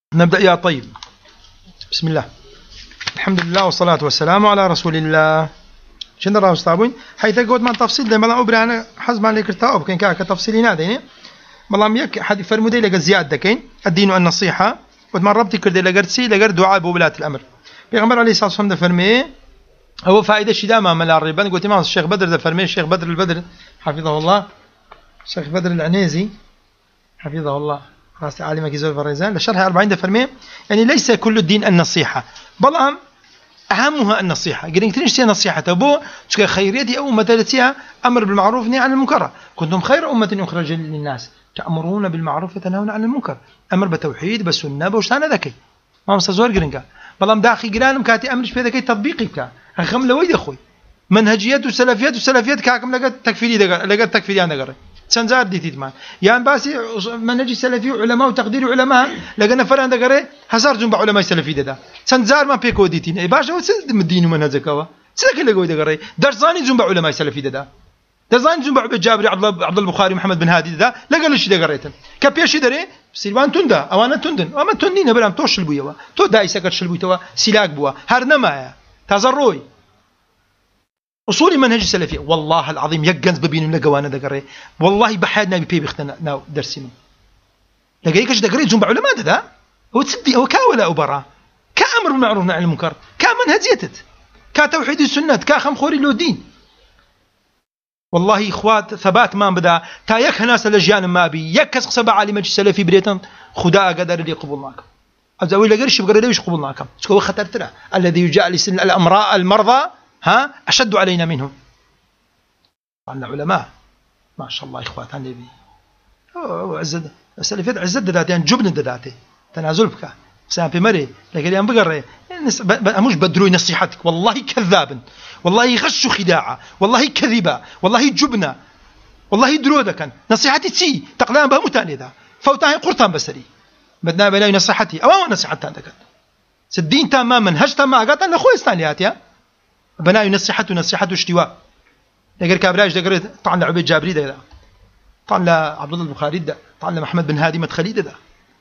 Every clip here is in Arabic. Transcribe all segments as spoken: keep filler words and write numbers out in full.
نبدأ يا طيب. بسم الله، الحمد لله والصلاة والسلام على رسول الله. شن راه استابون حيث قلت من تفصيل ده ملا أبرا أنا حزب على كرتاب كان كا كتفصيلين هذين ملا ميك حد فرمودي لك زيادة كين الدين والنصيحة وما ربطي كردي لقرتسي لقرد دعاء بولاة الأمر. بيغمر عليه الصلاة والسلام ده فرمي هو فائدة شدة ما ملا الربان قلت ما الشيخ بدر ده فرمي الشيخ بدر البدر حفظه الله، الشيخ بدر العنيزي حفظه الله راس عالم كيزول فريزان لشرح أربعين ده فرمي يعني ليس كل الدين النصيحة بل أهمها النصيحة. قلنا تنشتي نصيحة أبو تشكي خيريتي أو مدلتها أمر بالمعروف نهي عن المنكر. كنتم خير أمة أخرج للناس تأمرون بالمعروف وتنهون عن المنكر. أمر بتوحيد بالسنة بوشتانا ذكي ما مستزور قرنقا بلام داخل قرانم كاتي أمرش في ذكي تطبيقي بك أخم لويد أخوي منهجيات وسلفيات وسلفيات كاكم لقد تكفيري دقر لقد تكفيري أنا قرر سنزار دي تيتمان يعني باسي منهج سلفي وعلماء وتقدير علماء لقنا فران دقره هزار جنب علماء سلفي ده سنزار ما بيكو ديتين اي باشا وسد الدين ومنهجك هو سلك اللي قوي دقره درساني جنب علماء سلفي ده درساني جنب جابر عبد عبد البخاري محمد بن هادي ده لقى له شي دقريتن كبيش دري سيلوان تندا او انا تندن اما تندين برام توش البويوا تو داي سكت شلبويتوا سلاك بوا هرنما تزروي أصول منهج السلفي والله العظيم يجنز ببين لقوانا دقري والله بحادنا بيبي بختنا ناو درسنا لقيكش دقري جنب علماء ده هو تسدي هو كاولا أبرا كأمر بالمعروف نهي عن المنكر كمنهجيتت كتوحيد السنة كخم خوري له دين. والله إخوات ثبات ما بدا تا يك ناس لجيان ما بي يكس سبع على منهج السلفي بريتن خدا قدر اللي قبولناكم أزوي لقرش بقدر ليش قبولناكم سكوا خطر ترى الذي يجالس الأمراء المرضى ها أشد علينا منهم. عندنا علماء ما شاء الله إخوات النبي عزد السلفيات عزد ذاتي يعني جبن ذاتي تنازل بك سام في مري لكن يوم بقرأ مش بدروي نصيحتك والله كذابا والله غش خداعة والله كذبة والله جبنة والله درودة كان نصيحتي تسي تقلان بها متاني ذا فوتاهي قرطان بسري بدنا بلاي نصيحتي أو نصيحتي عندك سدين تماما هج تماما قطن لأخوي استانيات يا بناء نصيحته نصيحته اشتواء لقر كابراج دقر طعن لعبيد جابري ده طعن لعبد الله البخاري ده طعن لمحمد بن هادي مدخلي ده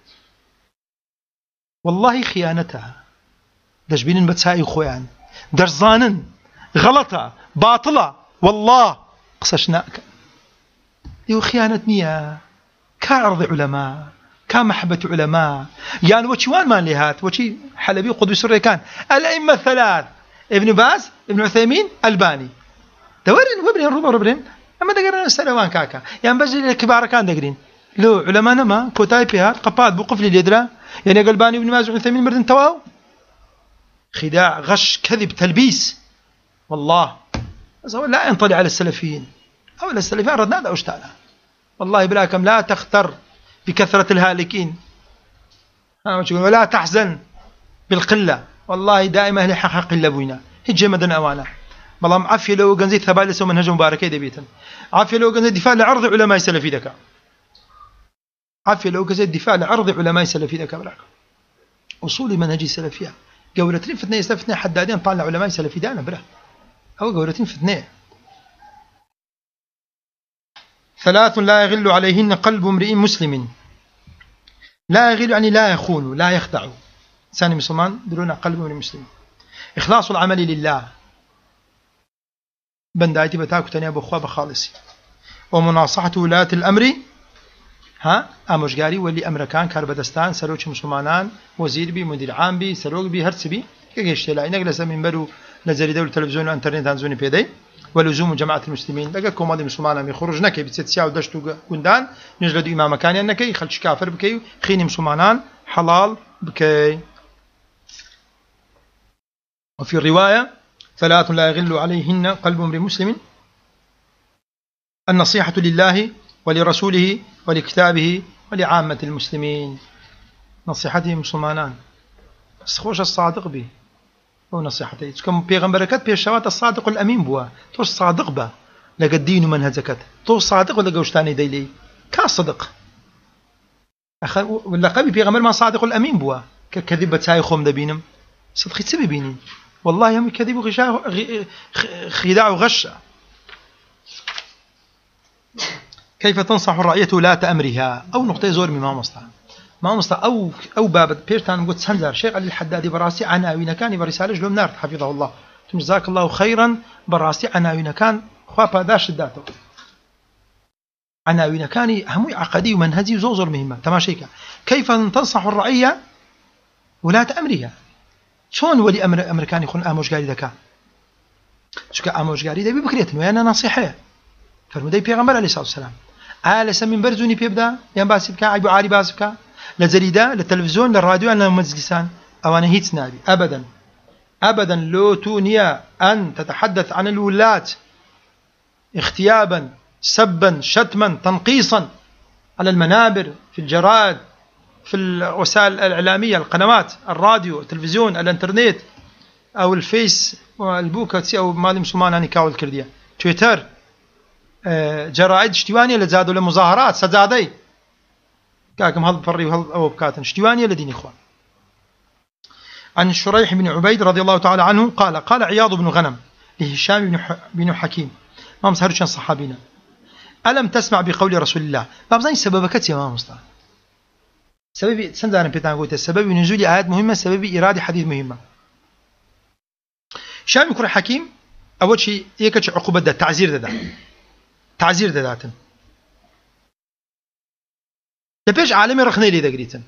والله خيانتها دجبين بتساي خويان درزانن غلطة باطلة والله قصشناك يو خيانة نية كعرض علماء كمحبة علماء يعني وشوان ما لهات وشي حلبي قدس الريكان الأئمة الثلاث ابن باز ابن عثيمين الباني دورين وابن ربع ربعين اما دقرنا السلوان كاكا يعني بس الكبار كان دقرين لو علماء ما كوتاي بها قباد بقفل اليدرا يعني قلباني ابن باز وابن عثيمين مردن تواو خداع غش كذب تلبيس والله لا ينطلع على السلفيين او السلفيين ردنا هذا اشتانا والله بلاكم لا تختر بكثرة الهالكين ولا تحزن بالقلة والله دائما اهل حق الا بوينا هجه مدن اوانا بلام عافيه لو جنزي ثبال سو منهج مباركه دبيتن عافيه لو جنزي دفاع لعرض علماء سلفي دكا عافيه لو جنزي دفاع لعرض علماء سلفي دكا براك اصول منهج السلفيه قولتين فتنه يستفتنا حدادين طالع علماء سلفي دانا برا او قولتين فتنه ثلاث لا يغل عليهن قلب امرئ مسلم لا يغل يعني لا يخون لا يخدع ثاني مسلمان دلونا قلب من المسلم إخلاص العمل لله بندايتي بتاكو تاني أبو أخوة بخالصي ومناصحة ولاة الأمر ها أمشجاري واللي أمريكان كاربدستان سروج مسلمانان وزير بي مدير عام بي سروج بي هرس بي كيش لا نجلس من برو نزل دولة التلفزيون والإنترنت هنزوني بيدي ولزوم جماعة المسلمين لقى كومادي مسلمان مي خروج نكى بست ساعة ودشتو قندان نجلد إمام مكان أنكى خلش كافر بكي خيني مسلمانان حلال بكي. وفي الرواية ثلاث لا يغل عليهن قلب امرئ مسلم النصيحة لله ولرسوله ولكتابه ولعامة المسلمين. نصيحته مسلمانان بس خوش الصادق به هو نصيحته كم بيغمبركات بيشوات الصادق الأمين بوا تو الصادق به لقى الدين منهجكت تو الصادق ولا قوشتاني ديلي كصدق أخ ولا قبي بيغمبر ما صادق الأمين بوا ككذبة ساي خوم دبينم صدقي تسبي بيني والله يوم كذب وغشاء خداع وغش. كيف تنصح الرعية ولاة أمرها أو نقطة زور مما مصلحة ما مست أو أو باب بيرتان قلت سنزر شيخ علي الحدادي براسي عناوين كان برسالة جلوم نار حفظه الله جزاك الله خيرا براسي عناوين كان خواب داش الداتو عناوين كان هموي عقدي ومنهجي وزوزر مهمة تماشيك كيف تنصح الرعية ولاة أمرها شون ولي أمر أمريكاني يكون آموشجاري ذكاء شو آموشجاري ده بكريتن وأنا نصيحة فرمودي بيغمبر عليه الصلاة والسلام آل سمين برزوني بيبدا يان باسبك عيب عاري باسبك لجريدة للتلفزيون للراديو أنا مجلسان أو أنا هيت نابي أبدا أبدا لو تونيا أن تتحدث عن الولاة اغتيابا سبا شتما تنقيصا على المنابر في الجرائد في الوسائل الإعلامية القنوات الراديو التلفزيون الانترنت أو الفيس والبوك أو مالي مسلمان أني كاول كردية تويتر جرائد شتوانية لزادوا لمظاهرات سجادي كاكم هل فري وهل أو بكاتن شتوانية لدين إخوان عن شريح بن عبيد رضي الله تعالى عنه قال قال عياض بن غنم لهشام بن, بن حكيم ما مسهروا كان صحابينا ألم تسمع بقول رسول الله ما بزاني سببك يا ما مصطفى سبب سندان بيتان قلت السبب نزول آيات مهمة سبب إرادة حديث مهمة شام يكون حكيم أول شيء يكتش عقوبة ده تعزير ده, ده. تعزير ده ذاتن لبيش عالمي رخني لي ده قريتن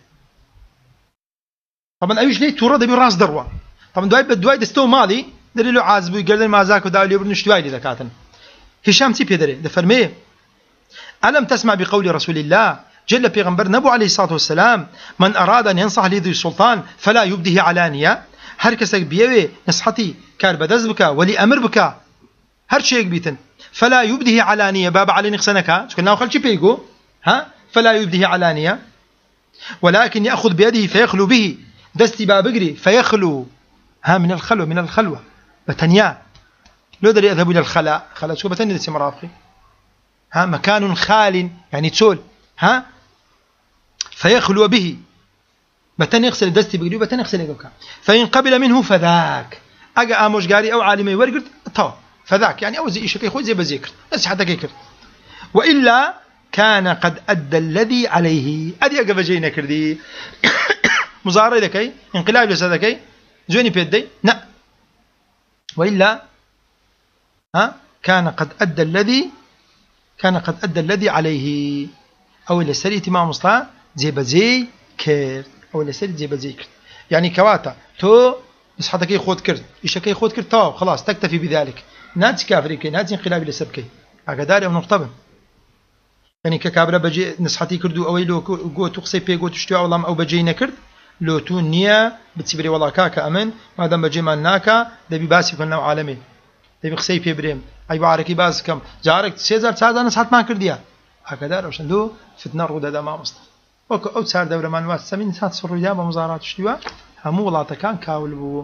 طبعا أيش ليه تورا ده براس دروة طبعا دواي بدواي دستو مالي دليله عازبو يقدر ما ذاك وداولي يبرنش دواي لي ده كاتن هشام تي بيدري ده فرميه ألم تسمع بقول رسول الله جل بيغمبر نبو عليه الصلاة والسلام من أراد أن ينصح لذي السلطان فلا يبده علانية هر كسك بيوي نصحتي كار بدز بك ولي أمر بك هر شيء بيتن فلا يبده علانية باب علي نقصنك شكنا خلشي بيقو ها فلا يبده علانية ولكن يأخذ بيده فيخلو به دستي بابقري فيخلو ها من الخلوة من الخلوة بتنيا لو دري يذهب إلى الخلاء خلاء شو بتني دسي مرافقي ها مكان خال يعني تسول ها فيخلو به بتني يغسل دستي بقري بتني يغسل يقوكا فإن قبل منه فذاك أجا آموش قاري أو عالمي ورقت طو فذاك يعني أو زي إيش كي خوي زي بذكر بس حتى كيكر وإلا كان قد أدى الذي عليه أدي أجا بجينا كردي مظاهرة ذكي انقلاب لسذكي زوني بيدي لا وإلا ها كان قد أدى الذي كان قد أدى الذي عليه أو اللي سري تمام مصطفى زي بزي كر أو اللي سري زي بزي كر يعني كواتا تو نصحتك يخود كرد إيش كي يخود كرد تو خلاص تكتفي بذلك ناتي كافري كي ناتي انقلاب لسبكي أقدار أو نقطبن يعني ككابرة بجي نصحتي كردو أو لو جو تقصي بي جو تشتوى والله أو بجي نكرد لو تو نية بتسبري والله كاكا أمن ما دام بجي مالناكا دبي باسي كنا عالمي دبي قصي بي بريم أي بعركي باز كم جارك سيزار ساعة نصحت ما كرديا هكذا روشن لو فتنة رودا دا ما مصطفى وكو أو سار دورة مانوات سمين سات صروا يا بمزارات تشتوى همو والله تكان كاول بو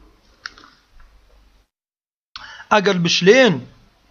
أقل بشلين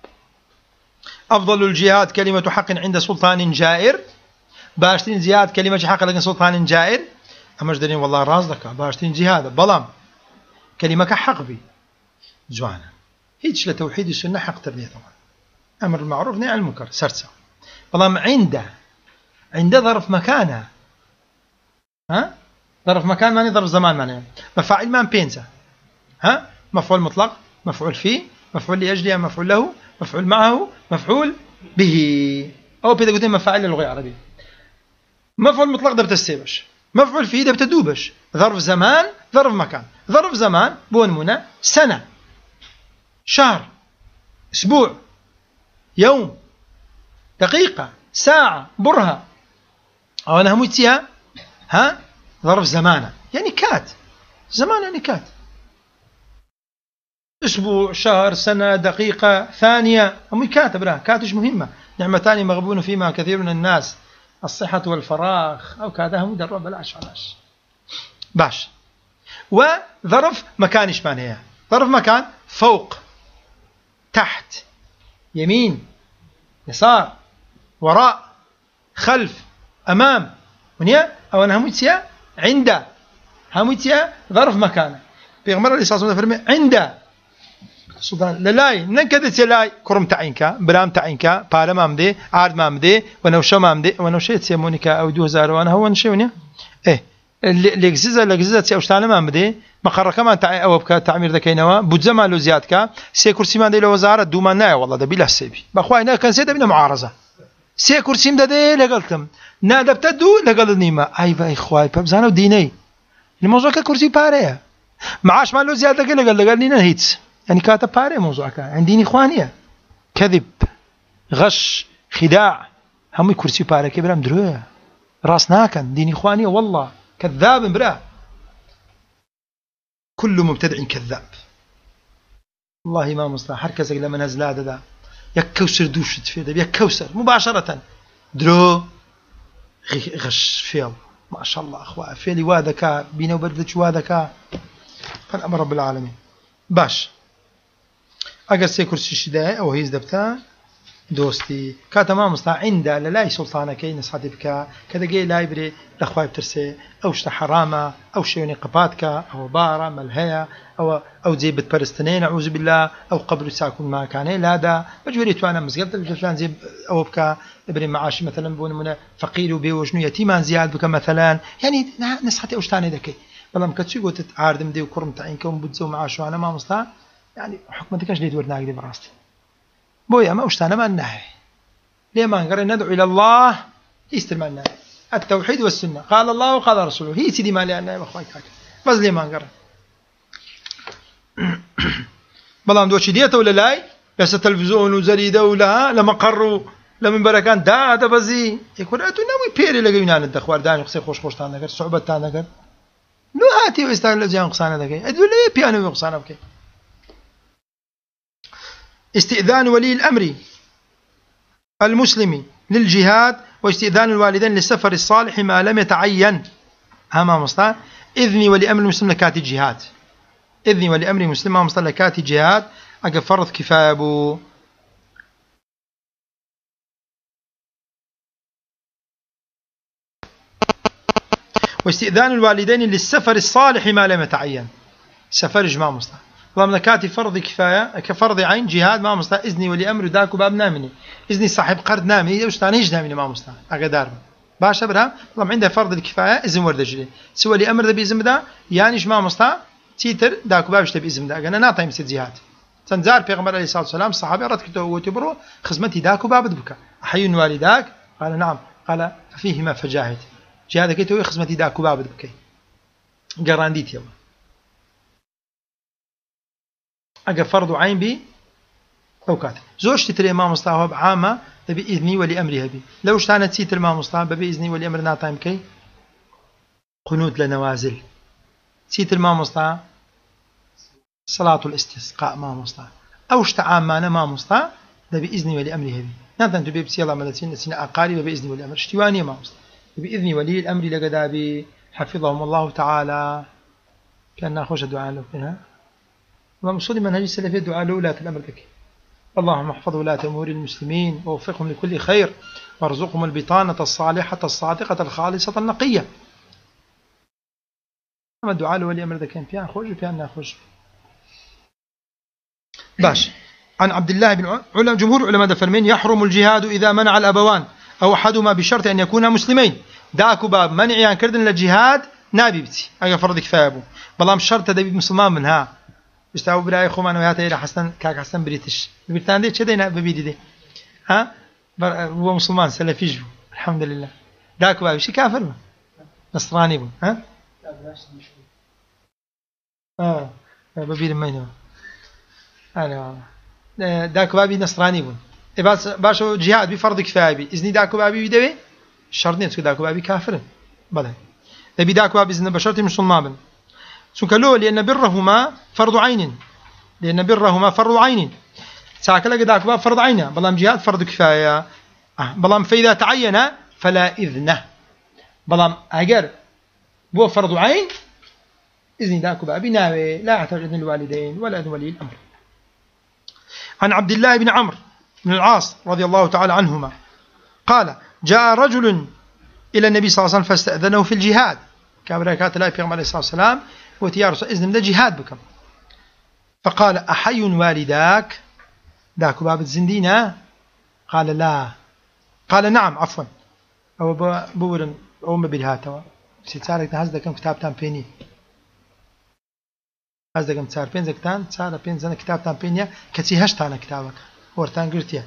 أفضل الجهاد كلمة حق عند سلطان جائر باشتين جهاد كلمة حق لكن سلطان جائر أمش دارين والله راز لك باشتين جهاد بلام كلمة حق بي زوانا هيتش لتوحيد السنة حق ترنيه طبعا أمر المعروف نهي عن المنكر سرسة بلام عنده عنده ظرف مكانه ها ظرف مكان ماني ظرف زمان ماني مفاعل مان بينسا ها مفعول مطلق مفعول فيه مفعول لأجله مفعول له مفعول معه مفعول به أو بيدا قلتين مفاعل للغة العربية مفعول مطلق ده بتستيبش مفعول فيه ده بتدوبش ظرف زمان ظرف مكان ظرف زمان بون منى سنة شهر أسبوع يوم دقيقة ساعة برهة أو أنا هموتيها ها ظرف زمانة يعني كات زمان يعني كات أسبوع شهر سنة دقيقة ثانية هم كاتب لها كاتش مهمة نعمتان مغبون فيما كثير من الناس الصحة والفراغ أو كذا هم دروا بلاش علاش باش وظرف مكان إيش معناها ظرف مكان فوق تحت يمين يسار وراء خلف أمام ونيا أو أنا هموتيا عند هموتيا ظرف مكان بيغمر الإصاصة فرمي عند سلطان للاي نكدت لاي كرم تعينك برام تعينك بارا مامدي عارد مامدي ونوشة مامدي ونوشة تسمونيكا أو دو هزار وأنا هو نشوني إيه لجزء لجزء تيوشتانا مامدي مقر كمان تع أو بك تعمير ذكينوا بتزمان لو زيادك سي كرسي ما دي لو وزارة دوما ناي والله ده بلا سبي بأخوي أنا كان سيدا بنا معارضة سي كرسي مدا ده لقلتم نادب تدو لقلني ما أي باي إخوي ببزانو ديني الموضوع ككرسي باريا معاش ما لو زيادة كده قال لقلني نهيت يعني كاتب باري موضوعك عندي إخوانية كذب غش خداع هم كرسي باري كبرام دروه راس ناكن ديني إخوانية والله كذاب برا كل مبتدع كذاب والله ما مصلح هركزك لما نزل هذا ده يكوسر دوش تفيد يكوسر مباشرة درو غش فيل ما شاء الله أخوة فيلي وادكا بينا وبردش وادكا فالأمر رب العالمين باش اگر سي كرسي شداء او هيز دبتا دوستي كاتمام مستا عنده للاي سلطانه كي نصحتي بك كذا جاي لايبري لاخوي بترسي او شتا حرامه او شيوني قباتك او بارا ملهيا او او زي بتبرستنين اعوذ بالله او قبل ساكن ما كان لا دا بجوريت وانا مسقط فلان زي او بك ابري معاش مثلا بون من فقير وبيوجنو يتيمان زياد بك مثلا يعني نصحتي او شتاني دكي بلام كتشي قلت عاردم دي وكرم تعينكم بتزو معاش وانا ما مستا يعني حكمتك ايش ليت ورناك دي براستي بويا ما وشتانا ما النهي ليه ما نقرأ ندعو إلى الله يستلم النهي التوحيد والسنة قال الله وقال رسوله هي سيدي ما لأنها يا أخوي كاك بس ليه ما نقرأ بلام دوشي ديته ولا لاي بس التلفزيون وزريدة ولا لما قروا لمن بركان دا دا بزي يقول أتو ناوي بيري لقينا ندخوار داني قصي خوش خوش تانا قر صعوبة تانا قر لو هاتي ويستاهل لزيان قصانا دكي أدو ليه بيانو قصانا بكي استئذان ولي الأمر المسلم للجهاد واستئذان الوالدين للسفر الصالح ما لم يتعين هما مصطلح إذني ولي أمر المسلم لكاتي جهاد إذني ولي أمر المسلم هما مصطلح لكاتي جهاد أقف فرض كفاية بو واستئذان الوالدين للسفر الصالح ما لم يتعين سفر جماعة مصطلح والله كاتي فرض كفاية كفرض عين جهاد ما مصلح إذني ولي أمر داكو باب نامني إذني صاحب قرد نامني وش تانيش نامني ما مصلح أقدر باش أبرا والله عنده فرض الكفاية إذن ورد جري سوى لي أمر ذا بإذن ده يعني إيش ما مصلح تيتر داكو بابش تبي إذن ده أنا ناطي مسد جهاد تنزار بيغمر عليه الصلاة والسلام الصحابة رد كتو وتبرو خدمتي داكو باب بك أحيي والداك قال نعم قال فيهما فجاهد جهاد كتو خدمتي داكو باب بك جرانديت يلا أجا فرض عين بي أوقات زوج تتري ما مصطفى بعامة بإذني ولأمرها بي لو اشتانت سيتر ما مصطفى بإذني ولأمر ناطايم كي قنوت لنوازل سيتر ما مصطفى صلاة الاستسقاء ما مصطفى أو اشتعامانا ما مصطفى بإذني ولأمرها بي ناتن تبي بسي الله مدسين سنة أقارب بإذني ولأمر اشتواني ما مصطفى بإذني ولي الأمر لقدابي حفظهم الله تعالى كان ناخوش الدعاء له منها ومصول منهج السلفية دعاء لولاة الأمر ذكي اللهم احفظ ولاة أمور المسلمين ووفقهم لكل خير وارزقهم البطانة الصالحة الصادقة الخالصة النقية أما الدعاء لولي أمر ذكي بيان خوش بيان ناخوش باش عن عبد الله بن علم جمهور علماء دفرمين يحرم الجهاد إذا منع الأبوان أو أحدهما بشرط أن يكونا مسلمين داكو باب منع عن كردن للجهاد نابي بتي أي فرض كفاية أبو بلام شرط دبي مسلمان منها بيستعوا براي خوما أنا وياته إلى حسن كاك حسن بريتش بريتان دي كذا ببيدي دي ها هو مسلمان سلفي جو الحمد لله داكو باب شي كافر ما. نصراني بو ها اه ببيد مينو انا داكو بابي نصراني بو بس باشو جهاد بفرض كفايه بي اذن داكو بابي يدوي شرط نيت داكو بابي كافر بلى تبي داكو بابي اذن بشرط مسلمان بن سكلوا لان برهما فرض عين لان برهما فرض عين ساكل داكو باب فرض عين بلام جهاد فرض كفايه اه بلام فاذا تعين فلا اذنه بلام اجر بو فرض عين اذن داكو بابي ناوي لا يحتاج اذن الوالدين ولا اذن ولي الامر. عن عبد الله بن عمرو بن العاص رضي الله تعالى عنهما قال جاء رجل إلى النبي صلى الله عليه وسلم فاستأذنه في الجهاد كابركات الله في عليه الصلاة والسلام وتيارس إذن ده جهاد بكم فقال أحي والداك ذاك باب الزندينة قال لا قال نعم عفوا أو بورن أو ما بالهاتوا سيتسارك هذا كم كتاب تام بيني هذا كم تسار بين زكتان تسار بين زنا كتاب تام بينيا كتي هشت أنا كتابك ورتان قرتيا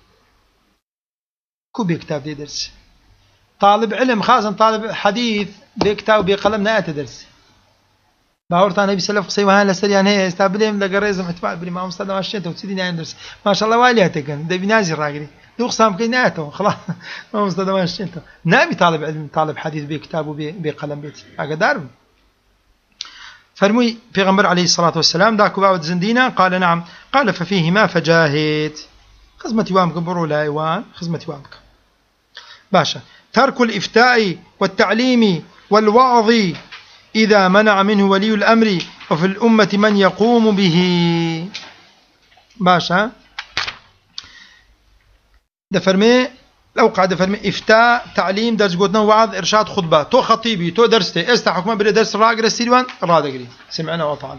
كوبي كتاب دي درس طالب علم خاصة طالب حديث بكتاب بقلم نأتي درس باورتان نبي سلف قصي وهان لسريان هي استابليم لقريزم اتباع بلي ما مستدى واشيته وتسيدين درس ما شاء الله واليته كان دبي نازل راقري دو قسام كيناته خلاص ما مستدى واشيته نبي طالب علم طالب حديث بكتاب وبقلم بيت هكذا دار فرمي پیغمبر عليه الصلاة والسلام داكو باود زندينا قال نعم قال ففيهما فجاهد خزمتي وامك برو لا ايوان خزمتي وامك باشا ترك الإفتاء والتعليم والوعظ إذا منع منه ولي الأمر وفي الأمة من يقوم به باشا دفرمي لو قاعد فرمي إفتاء تعليم درس قلنا وعظ إرشاد خطبة تو خطيبي تو درستي استا حكمه بلا درس راقر السيروان رادقري سمعنا وطعنا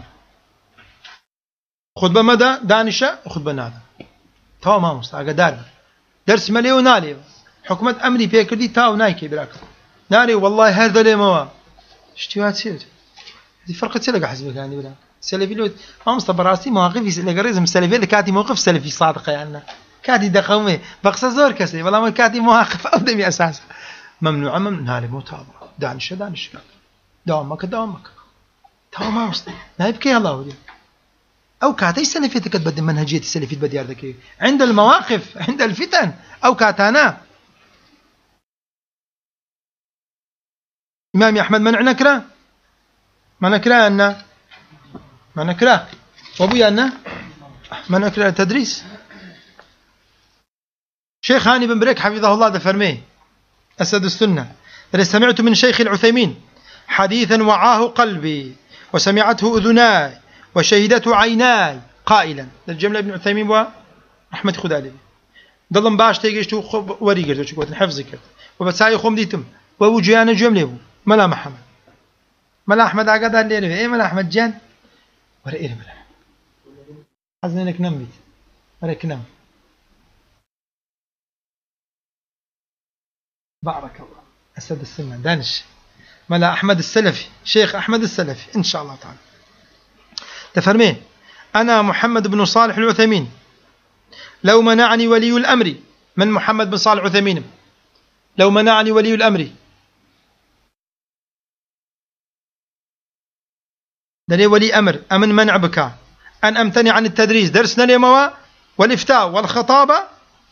خطبة مدى دانشة خطبة نادا تو ما مستعقى دار درس ملي ونالي حكومة أمري بيكردي تاو نايكي براك ناري والله هذا لي موا اشتوات سير هذه فرقة سلقة حسبك يعني بلا سلفي لو ما مستبراسي مواقفي لقريزم سلفي اللي كاتي موقف سلفي صادقة يعني كاتي دقومي بقصة زور كسي والله ما كاتي مواقف أقدمي أساسا ممنوع من ناري متابعة دانش دانش دوامك دوامك تاو ما مست نايب كي الله ودي أو كاتي سلفي تكتبدل منهجية السلفي بديار ذكي عند المواقف عند الفتن أو كاتانا إمام أحمد منع نكرة ما نكرة أن ما نكرة وأبويا أن ما نكرة تدريس شيخ هاني بن بريك حفظه الله دفرميه أسد السنة سمعت من شيخ العثيمين حديثا وعاه قلبي وسمعته أذناي وشهدته عيناي قائلا الجملة ابن عثيمين وأحمد خدالي ضلن باش تيجيشتو وريقر وشكوة حفظي كرت وبتساعي خوم ديتم ووجيانا جملة ملا محمد ملا أحمد عقد الليل إيه ملا أحمد جان ورا إيه ملا حزن إنك نم بيت ورا كنم بارك الله أسد السنة دانش ملا أحمد السلفي شيخ أحمد السلفي إن شاء الله تعالى تفرمين أنا محمد بن صالح العثيمين لو منعني ولي الأمر من محمد بن صالح العثيمين لو منعني ولي الأمر دني ولي أمر أمن منع بك أن أمتنع عن التدريس درسنا لموا والإفتاء والخطابة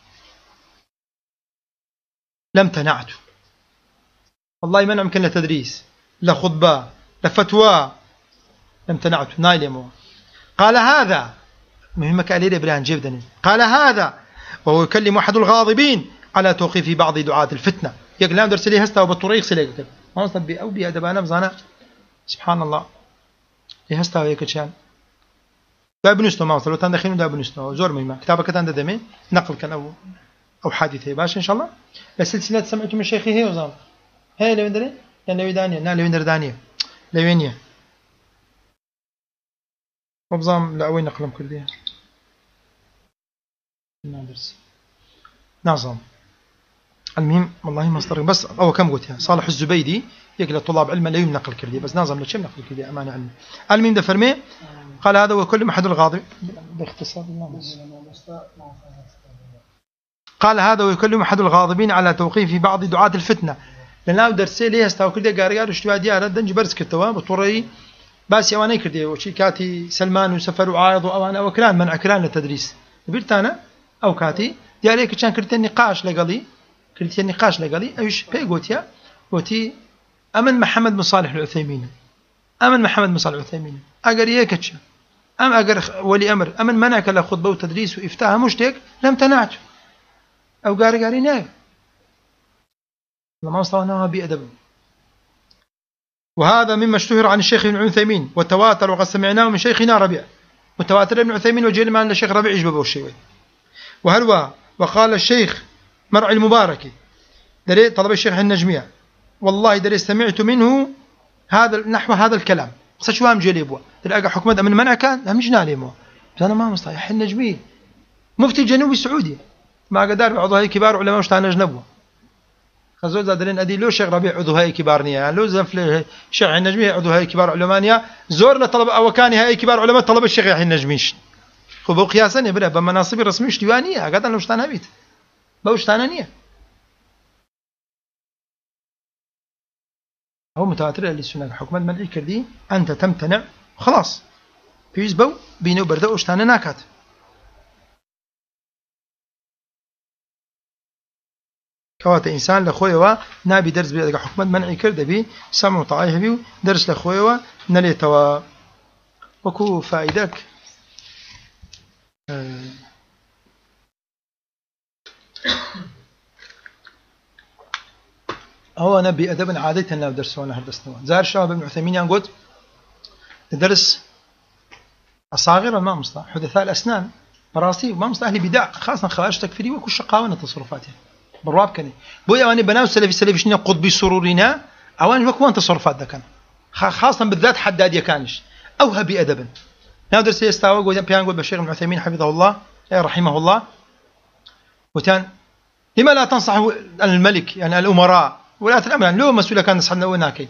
لم تنعت والله منع يمكن لتدريس لا خطبة لا فتوى لم تنعت نايل موا قال هذا مهمك عليه إبراهيم جيبدني قال هذا وهو يكلم أحد الغاضبين على توقيف بعض دعاة الفتنة يقول درس لي هستا وبالطريق سليك ما نصب بي أو بي أدبانا مزانا سبحان الله هستا وياك كشان باب نستو ما وصلوا تندخين باب نستو زور مهمة كتابك تند دمي نقل كان أو أو حادثة باش إن شاء الله بس سلسلة سمعت من شيخي هي وزام هي لو يندري يعني لو دانية نا لو يندر دانية لو ينية وبزام لا وين نقلم كل دي نادرس نظام المهم والله ما استرق بس أو كم قلت صالح الزبيدي يقول طلاب علم لا ينقل كردي بس نظام لشيء نقل كردي أمانة علمي المهم ده فرمي قال هذا وكل محد الغاضب باختصار قال هذا ويكلم أحد الغاضبين على توقيف بعض دعاة الفتنة لأنه درسي ليه استوى كردي قارقار اشتوى ديارة دنج برس كرتوا بطوري بس يواني كردي وشي كاتي سلمان وسفر وعايض وأوانا وكلان منع كلان للتدريس بيرتانا أو كاتي دياريك كان كرتين نقاش لقلي كرتين نقاش لقلي أيش بيقوتيا قوتي أمن محمد بن صالح العثيمين أمن محمد بن صالح العثيمين أجر يكتش أم أجر ولي أمر أمن منعك لخطبة وتدريس وإفتاء مشتك لم تنعت أو قاري قاري ناي لما وصلناها بأدب وهذا مما اشتهر عن الشيخ ابن عثيمين وتواتر وقد سمعناه من شيخنا ربيع وتواتر ابن عثيمين وجيل ما أن الشيخ ربيع يجبه الشيء وهلوا وقال الشيخ مرعي المباركي دري طلب الشيخ النجمية والله دري سمعت منه هذا نحو هذا الكلام قصة شو هم جلي بوا تلقى حكومة من منع كان هم جنا عليه بس أنا ما مصطلح النجمي مفتي الجنوب السعودي مع قدار عضو هيئة كبار علماء مش تاع جنبه خزوز زادلين أدي لو شيخ ربيع عضو هيئة كبارنية يعني لو زفل شيخ النجمي عضو هيئة كبار علمانية زور لطلب أو كان هيئة كبار علماء طلب الشيخ يحيى النجميش خو بو قياسا يبرأ بمناصب رسمي ديوانية قد لو شتانا بيت بو شتانانية هو متواتر اللي سنة حكومة منعي كردي أنت تمتنع خلاص فيز بو بينو برده وشتانا ناكات كوات إنسان لخويوا نابي درس بيدك حكومة منعي كرده بي سمع طاعيه بي درس لخويوا نليتوا وكو فائدك هو نبي أدب عادة لا درس وانا هردستوا زار الشباب ابن عثيمين يقول تدرس أصاغر ما مصطلح حدثاء الأسنان براسي ما مصطلح أهل بدع خاصة خوارج تكفيري وكل شقاوة تصرفاتها بالراب كني بويا واني بناو سلفي سلفي شنو قطبي سرورنا اوان وكوان تصرفات ذكر خاصة بالذات حداد يكانش أو هبي أدبا ناو درس يستوى قول بيان قول بشيخ ابن عثيمين حفظه الله رحمه الله وتان لما لا تنصح الملك يعني الأمراء ولاة الأمر يعني لو مسؤولة كان نصحنا وناكي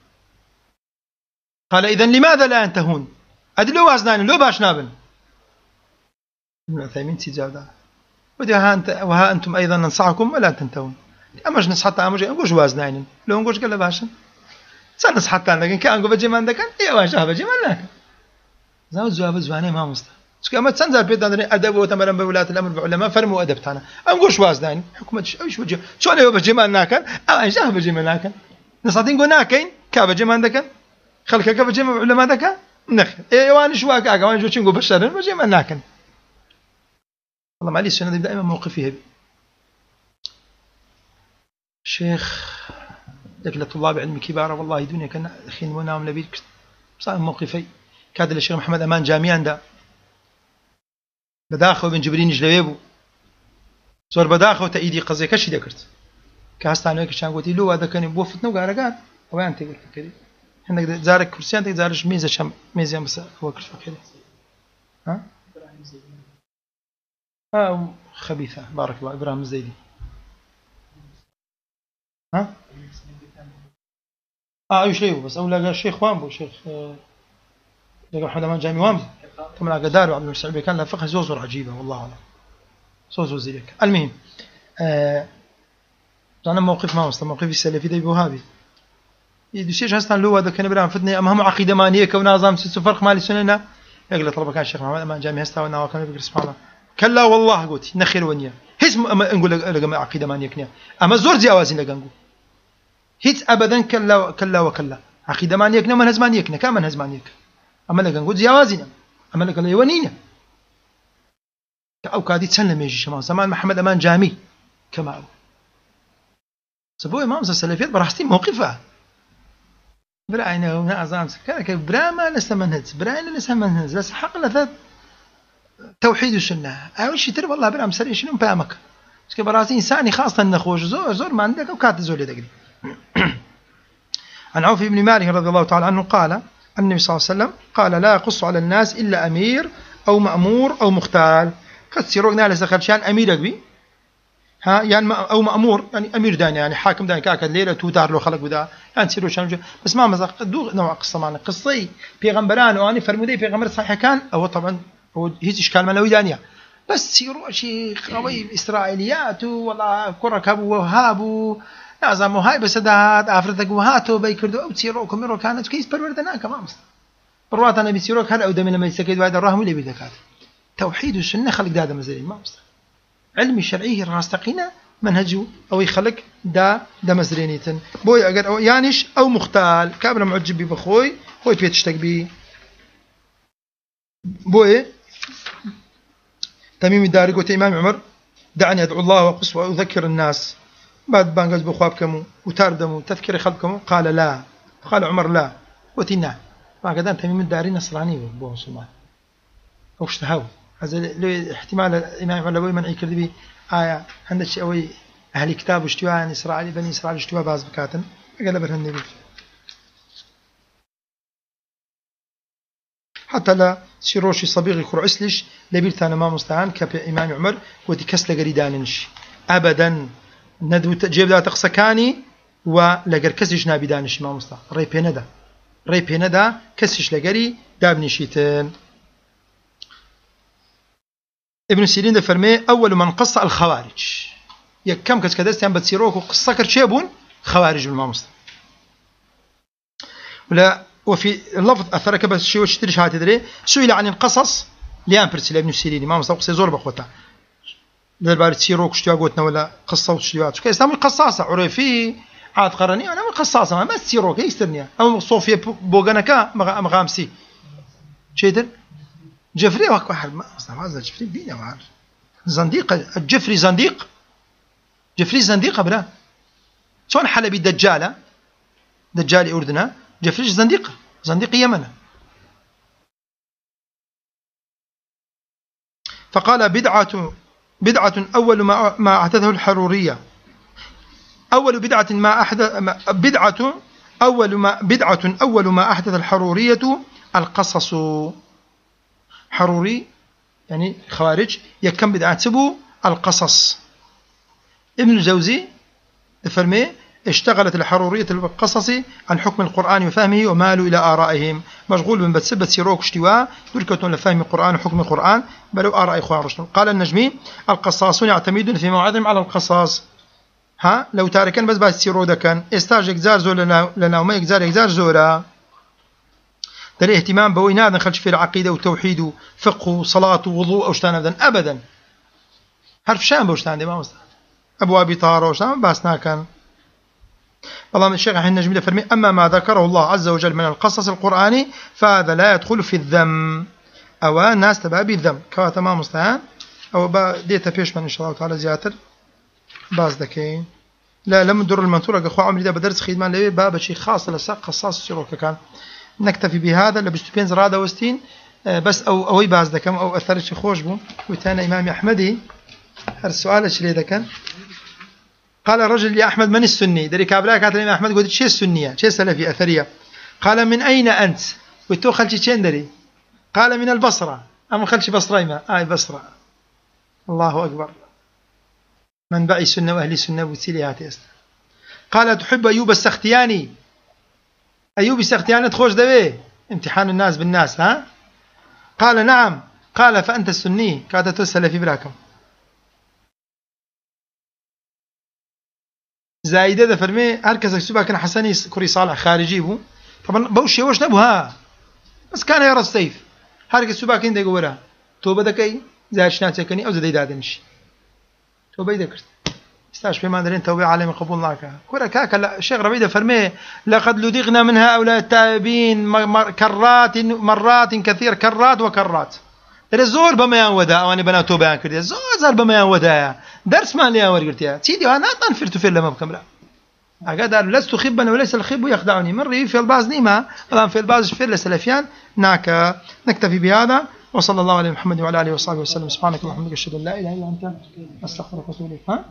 قال إذن لماذا لا ينتهون أدلو وازنان لو باش نابن ابن عثيمين سيجاب وها أنتم أيضا ننصحكم ولا تنتهون أماش نصحت أماش نقولش وازنين لو نقولش قال باشا سأل نصحت لكن كان قبل جمان ذاك إيه واش هذا جمان لك زاوج جواب زواني ما مست شو كمان تنزل بيت عندنا أدب وتمرن بولاة الأمر بعلماء فرموا أدب تاعنا أنقولش وازنين حكومة إيش وجه شو أنا يبغى جمان ناكن أو إيش هذا جمان ناكن نصحتين قلنا كين كاب جمان ذاك خلك كاب جمان علماء ذاك نخ إيه وانا شو أكاك وانا جو تشينقو بشرن وجمان ناكن والله معليش أنا دائما موقفي هبي شيخ لك لطلاب علم كبار والله دنيا كان أخين ونام لبيك صار موقفي كاد الشيخ محمد أمان جامعا دا بداخل بن جبرين جلويبو زور بداخل تأييدي قضية كشي ذكرت كهستان ويك شان قلت له هذا كان يبوفتنا وقارقات وين أنت قلت كذي عندك زارك كرسيان تك زارش ميزة شم ميزة بس هو كرسي كذي ها آه خبيثة بارك الله إبراهيم الزيدي ها اه ايش ليه بس اولا الشيخ وامبو شيخ لقى محمد امان جامي وامبو طبعا قدار عبد المسعود كان له فقه زوزور عجيبه والله اعلم زوزور زيك المهم آه انا موقف ما وصل موقفي السلفي ده بوهابي يدشيش هستان لو هذا كان ابراهيم فتني امام عقيده مانيه ونظام ست فرق مالي سننا يقول طلب كان الشيخ محمد امان جامي هستا وانا كان بيقول سبحان الله كلا والله قلت نخير ونيا هيس نقول لك عقيده مانيه كنيا اما زور جوازين لقنقو هيت ابدا كلا كلا وكلا عقيده مانيك نما منهج مانيك كان منهج مانيك اما لك نقول جوازنا اما لك يونينا او كادي تسلم يجي شمال زمان محمد امان جامي كما هو سبوي امام السلفيات براستين موقفها براينا ونعزام كذا براما لسه منهج براينا لسه منهج بس حق لث توحيد السنه او شيء ترى والله برام سري شنو فهمك بس براس انساني خاصه نخوش زور زور ما عندك وكات زول دقري عن عوف بن مالك رضي الله تعالى عنه قال النبي صلى الله عليه وسلم قال لا يقص على الناس إلا أمير أو مأمور أو مختال قد سيروقنا لسخلشان أميرك بي ها يعني أو مأمور يعني أمير داني يعني حاكم داني كاكد ليلة توتار لو خلق بدا يعني سيرو شان بس ما مزق دو نوع قصة معنا قصي بيغمبران واني فرمودي بيغمبر صحيح كان أو طبعا هو هيك إشكال منوي دانية بس سيرو شيء خوي إسرائيليات والله كركب وهابو نعزم هاي بس دهات أفرتك وهاتو بيكردو أو تسيروكم يرو كانت كيس بروردناك ما مست بروات أنا بيسيروك هل أو دم لما يسكت واحد الرحم اللي بيدكات توحيد السنة خلق دا مزرين ما مست علم الشرعي راستقينا منهجه أو يخلق دا دا مزرينيتن بوي أجر أو يانش أو مختال كابنا معجب بخوي خوي بيتشتك بي بوي تميم الداري قلت إمام عمر دعني أدعو الله وقص وأذكر الناس بعد بانجز بخوابكم وتردموا تذكر خلقكم قال لا قال عمر لا وتنا ما قدام تميم الداري نصراني بو مسلمان او اشتهوا هذا احتمال الامام علوي منعي كذبي آية عندك شيء اهل كتاب واشتواء اسرائيل بني اسرائيل اشتواء باز بكاتن قال برهن النبي حتى لا سيروشي صبيغي كرعسلش لبيرتان ما مستعان كبي إمام عمر ودي كسل قريدانش أبدا ندو تجيب ذات قصكاني ولقر كسش نابي دانش ما مستعان ري بيندا ري بيندا كسش لقري دابني شيتين. ابن سيرين ده فرمي أول من قص الخوارج يكم كس كدستان بتسيروك وقصة كرشيبون خوارج بالمامست ولا وفي اللفظ أثرك بس شيء وشتريش هاتي دري سئل عن القصص ليان برسل ابن سيرين ما مستوقع زور بخوته دربار تسيروك شتوا قوتنا ولا قصة وشتوات كي استعمل قصاصة عرفي عاد قرني أنا من قصاصة ما تسيروك يسترني أو صوفيا بوغانكا مغامسي شيدر جفري واحد ما استعمل جفري بينا واحد زنديق الجفري زنديق جفري زنديق برا شلون حلبي دجالة دجالي أردنا جفري زنديق زنديق يمن. فقال بدعة بدعة أول ما ما أحدثه الحرورية أول بدعة ما أحدث بدعة أول ما بدعة أول ما أحدث الحرورية القصص. حروري يعني خوارج يكم بدعة سبو القصص. ابن الجوزي فرمي اشتغلت الحرورية القصص عن حكم القرآن وفهمه ومالوا إلى آرائهم مشغول من بتسبت سيروك اشتواء دركة لفهم القرآن وحكم القرآن بل آراء إخوان رشد. قال النجمي القصاصون يعتمدون في مواعظهم على القصاص ها لو تاركن بس بس سيرو دكان استاج إجزار زور لنا لنا وما إجزار إجزار زورا ده الاهتمام بوي نادن خلش في العقيدة والتوحيد وفقه وصلاة ووضوء أوشتان أبدا أبدا حرف شام بوشتان دي ما مستحيل أبواب طهارة وشتان باسنا كان. والله الشيخ حين النجمي فرمي أما ما ذكره الله عز وجل من القصص القرآني فهذا لا يدخل في الذم أو الناس تبع بالذم كوا تمام مستعان أو با ديتا بيش من إن شاء الله تعالى زياتر باز دكين لا لم ندر المنطورة أخوة عمري ده بدرس خدمان لبي باب شيء خاص لساق قصاص سيروك كان. نكتفي بهذا لبستوبين زرادة وستين بس أو أوي باز دكم أو أثر شيء خوش بو وتانا إمام أحمدي هر السؤال إيش ليه دكان قال رجل يا أحمد من السني دري كابلا كاتب الإمام أحمد قلت شيء السنية شيء سلفي أثرية قال من أين أنت وتو خلشي شين دري قال من البصرة أم خلشي بصريمة آي بصرة الله أكبر من بأي سنة وأهل سنة وسيليات يست. قال تحب أيوب السختياني أيوب السختياني تخوش دبي امتحان الناس بالناس ها قال نعم قال فأنت السني كاتت السلفي براكم. زايدة ده فرمي هركز السبا كان حسني كوري صالح خارجي بو طبعا بوشي وش نبوها بس كان يرى السيف هركز السبا كان ديقو ورا توبة دكي زي شنات كني أو زي دادنش توبة ذكرت استاش في ما درين توبة عالم قبول لك كورا كاك الشيخ ربيع فرمي لقد لدغنا من هؤلاء التائبين كرات مرات كثير كرات وكرات الزور بما ينودا أواني بنا توبة كرديا زور زار بما ينودا درس ما لي أور قلتيا سيدي أنا طنفرت في لما بكمله أقدر لست خبا وليس الخب يخدعني مري في الباز نيمة الآن في الباز في السلفيان ناك. نكتفي بهذا وصلى الله على محمد وعلى آله وصحبه وسلم. سبحانك اللهم وبحمدك أشهد أن لا إله إلا أنت أستغفرك وأتوب إليك. ها